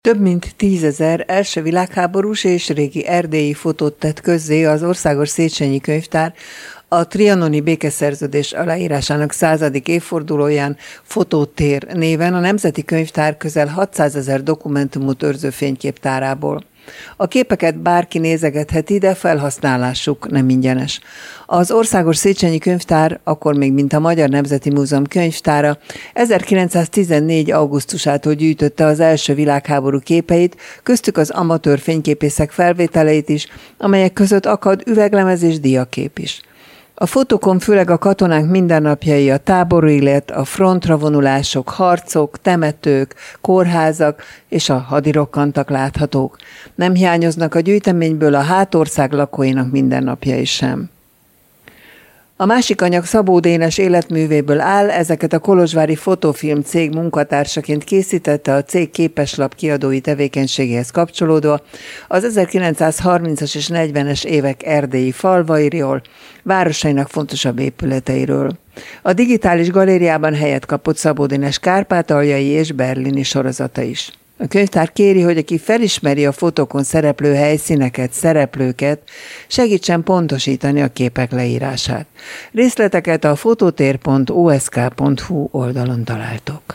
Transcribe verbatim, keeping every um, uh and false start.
Több mint tízezer első világháborús és régi erdélyi fotót tett közzé az Országos Széchenyi Könyvtár a trianoni békeszerződés aláírásának századik évfordulóján Fotótér néven a Nemzeti Könyvtár közel hatszázezer dokumentumot őrző fényképtárából. A képeket bárki nézegetheti, de felhasználásuk nem ingyenes. Az Országos Széchenyi Könyvtár, akkor még mint a Magyar Nemzeti Múzeum könyvtára, ezerkilencszáztizennégy. augusztusától gyűjtötte az első világháború képeit, köztük az amatőr fényképészek felvételeit is, amelyek között akad üveglemez és diakép is. A fotókon főleg a katonák mindennapjai, a tábori élet, a frontra vonulások, harcok, temetők, kórházak és a hadirokkantak láthatók. Nem hiányoznak a gyűjteményből a hátország lakóinak mindennapjai sem. A másik anyag Szabó Dénes életművéből áll, ezeket a kolozsvári Fotofilm cég munkatársaként készítette a cég képeslap kiadói tevékenységéhez kapcsolódva az ezerkilencszázharmincas és negyvenes évek erdélyi falvairól, városainak fontosabb épületeiről. A digitális galériában helyet kapott Szabó Dénes kárpátaljai és berlini sorozata is. A könyvtár kéri, hogy aki felismeri a fotókon szereplő helyszíneket, szereplőket, segítsen pontosítani a képek leírását. Részleteket a fototér pont o s k pont h u oldalon találtok.